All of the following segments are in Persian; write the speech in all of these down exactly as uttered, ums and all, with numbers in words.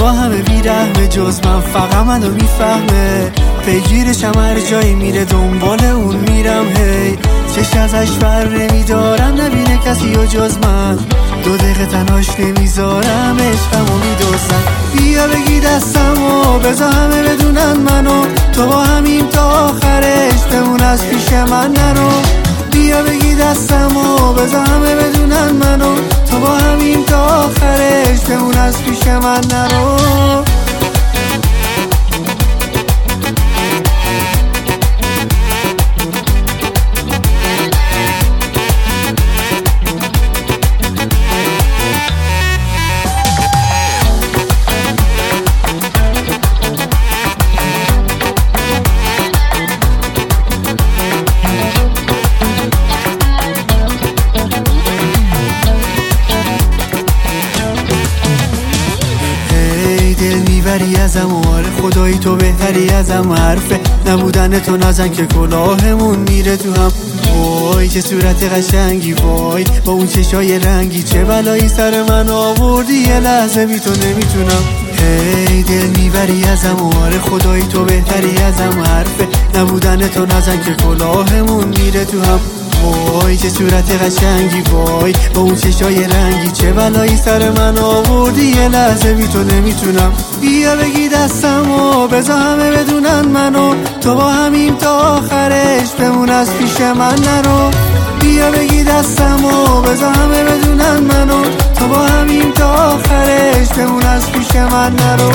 با همه بیرحمه، جز من فقط منو میفهمه. پیگیرشم هر جایی میره دنبال اون میرم، هی چش ازش بر نمیدارم نبینه کسی و جز من. دو دقیقه تنهاش نمیذارم، عشقمو میدوزم. بیا بگی دستمو بذار همه بدونن منو، تو با همین تا آخرش بمون از پیش من نرو. بیا بگی دستمو بذار همه بدونن منو، تو با همین تا آخرش بمون از پیش من نرو. دل میبری ازم و آره خدایی تو بهتری ازم. حرفه نبودن تو نزن که کلاهمون میره تو هم. وای چه صورت قشنگی، وای با اون چشای رنگی، چه بلایی سر من آوردی یه لحظه بی تو نمیتونم. هی دل میبری ازم و آره خدایی تو بهتری ازم. حرفه نبودن تو نزن که کلاهمون میره تو هم. وای چه صورت قشنگی، وای با اون چشای رنگی، چه بلایی سر من آوردی یه لحظه بی تو نمیتونم. بیا بگی دستمو بذار همه بدونن منو، تو با همین تا آخرش بمون از پیش من نرو. بیا بگی دستمو بذار همه بدونن منو، تو با همین تا آخرش بمون از پیش من نرو.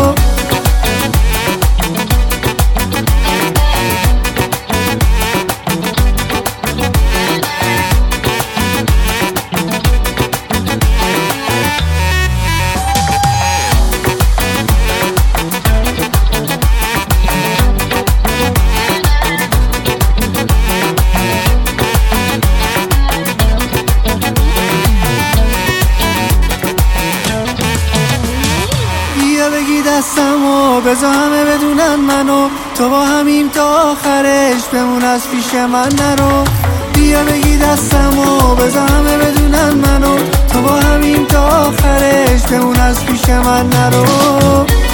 بگی دستمو بذار همه بدونن منو، تو با همین تا آخرش بمون از پیش من نرو. بیا بگی دستمو بذار همه بدونن منو، تو با همین تا آخرش بمون از پیش من نرو.